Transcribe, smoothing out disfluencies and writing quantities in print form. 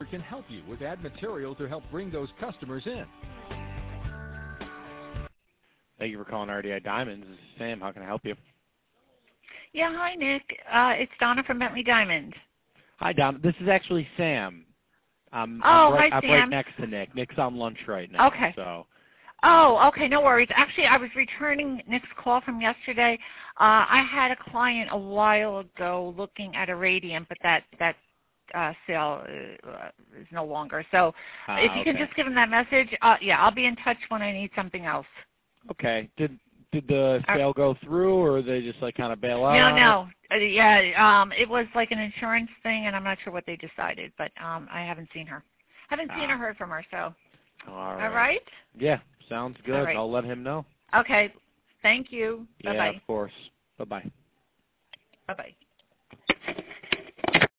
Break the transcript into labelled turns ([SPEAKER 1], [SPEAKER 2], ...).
[SPEAKER 1] can help you with ad material to help bring those customers in.
[SPEAKER 2] Thank you for calling RDI Diamonds. This is Sam. How can I help you?
[SPEAKER 3] Yeah, hi, Nick. It's Donna from Bentley Diamond.
[SPEAKER 2] Hi, Donna. This is actually Sam. I'm
[SPEAKER 3] hi, Sam.
[SPEAKER 2] right next to Nick. Nick's on lunch right now.
[SPEAKER 3] Okay.
[SPEAKER 2] So.
[SPEAKER 3] Oh, okay, no worries. Actually, I was returning Nick's call from yesterday. I had a client a while ago looking at iridium, but that sale is no longer. So if you can just give him that message, yeah, I'll be in touch when I need something else.
[SPEAKER 2] Okay. Did the sale go through, or they just like kind of bail out?
[SPEAKER 3] No. Yeah, it was like an insurance thing, and I'm not sure what they decided, but I haven't seen her. Haven't seen or heard from her, so.
[SPEAKER 2] All right.
[SPEAKER 3] All right?
[SPEAKER 2] Yeah, sounds good.
[SPEAKER 3] All right.
[SPEAKER 2] I'll let him know.
[SPEAKER 3] Okay. Thank you.
[SPEAKER 2] Yeah,
[SPEAKER 3] Bye-bye.
[SPEAKER 2] of course. Bye-bye.
[SPEAKER 3] Bye-bye.